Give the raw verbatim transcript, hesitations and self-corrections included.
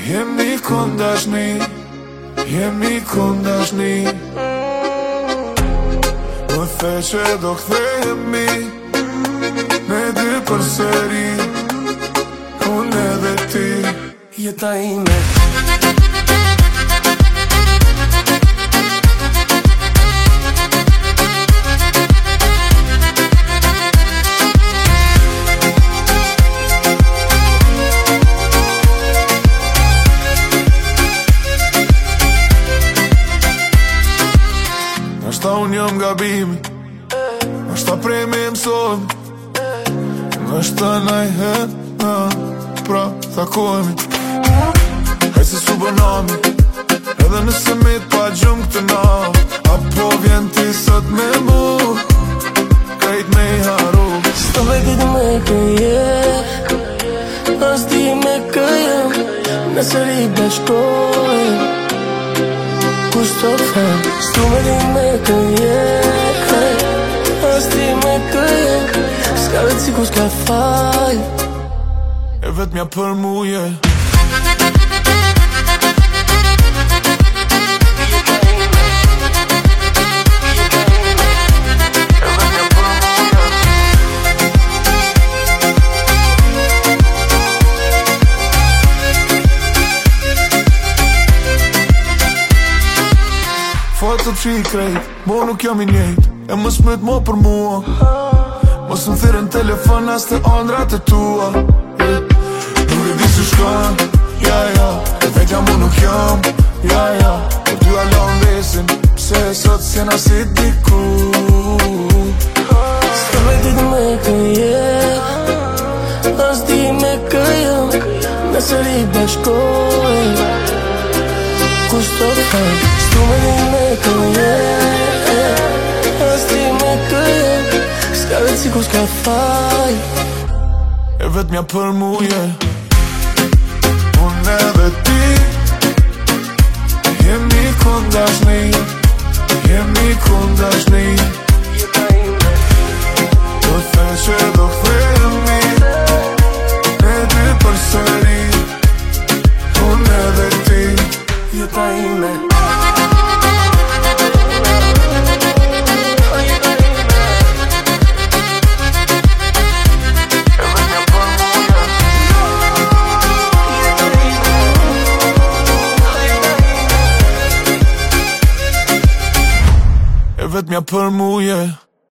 Jemi kon dashni, jemi kon dashni. Më the që do kthehemi ne dy përsëri, unë edhe ti. Jeta ime Nashta unë jam gabimi, nashta prej me mësojmë, nashta najher, na, pra takojmi. Hajtë se su bënami, edhe nëse me t'pa gjumë këtë na, apo vjen ti sot me mu, kajt me i haru. Sto vetit me këje, as ti me këjem, nëse ri bashkojmë, kush të fem. Sto vetit me këje, as ti me këjem, s'ka vetë si ku s'ka faj, e vetë mja për muje. Foto që i krejt, mo nuk jam i njejt, e më smët mo për mua. Mos më thirën telefon as të ondrat e tua, yeah. Nuk e di si shkan, ja ja, e vetja mu nuk jam, ja ja. Për ty alon besin, pse sot s'jena si diku. Sto vetit me këje, as ti me këjem, nëse ri bashkojmë, kush të fem. Sto vetit me këje, as ti me këjem, s'ka vetë si ku s'ka faj, e vetë mja për muje. Unë edhe ti jemi kon dashni, jemi kon dashni. Do the që do kthehemi ne dy përsëri, unë edhe ti. jeta ime. E vetë mja për muje.